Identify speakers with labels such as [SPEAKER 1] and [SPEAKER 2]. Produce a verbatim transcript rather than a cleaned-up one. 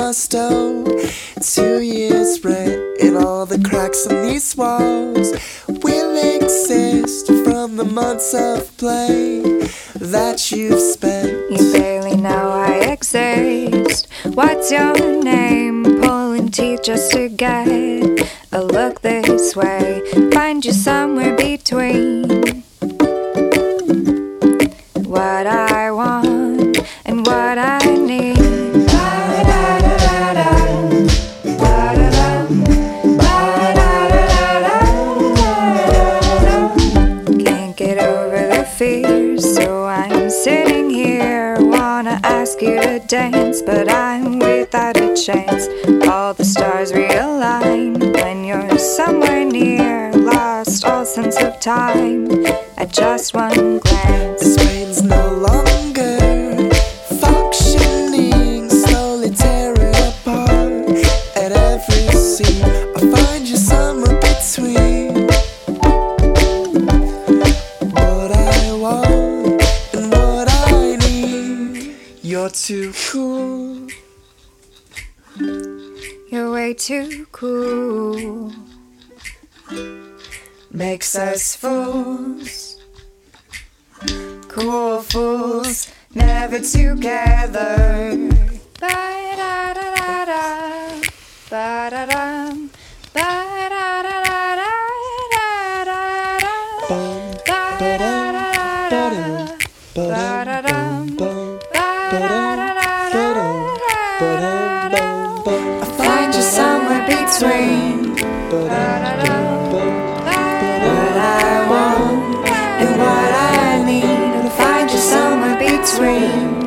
[SPEAKER 1] must owe. Two years rent in all the cracks in these walls will exist from the months of play that you've spent.
[SPEAKER 2] You barely know I exist. What's your name? Pulling teeth just to get a look this way. Find you somewhere between what I want and what I need. Can't get over the fear, so I'm sitting here. Wanna ask you to dance, but I'm without a chance. All the stars realign when you're somewhere near. Lost all sense of time at just one glance.
[SPEAKER 1] This brain's no longer functioning, slowly tearing apart at every seam. I'll find you somewhere between what I want and what I need. You're too cool.
[SPEAKER 2] You're way too cool.
[SPEAKER 1] Makes us fools,
[SPEAKER 2] Cool fools, never together. Ba-da-da-da-da, ba-da-dum, ba-da-da-da-da-da-da, ba-da-da-da-da, ba-da-dum, ba-da-da-da-da-da-da. I'll find you somewhere between what I want and what I need. I'll find you somewhere between